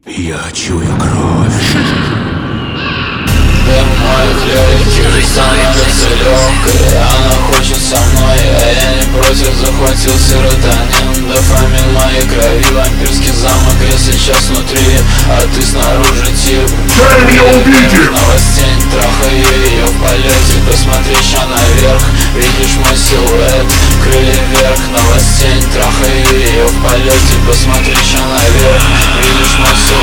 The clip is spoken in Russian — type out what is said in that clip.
Я чую кровь. Ты мой клевый, становится легкой. Она хочет со мной, а я не против. Захватил серотонин, дофамин в моей крови. Вампирский замок, я сейчас внутри, а ты снаружи тип. Дай меня убить их! Новостень, трахаю ее в полете. Посмотри еще наверх, видишь мой силуэт. Крылья вверх, новостень, трахаю ее в полете. Посмотри еще наверх, видишь мой силуэт.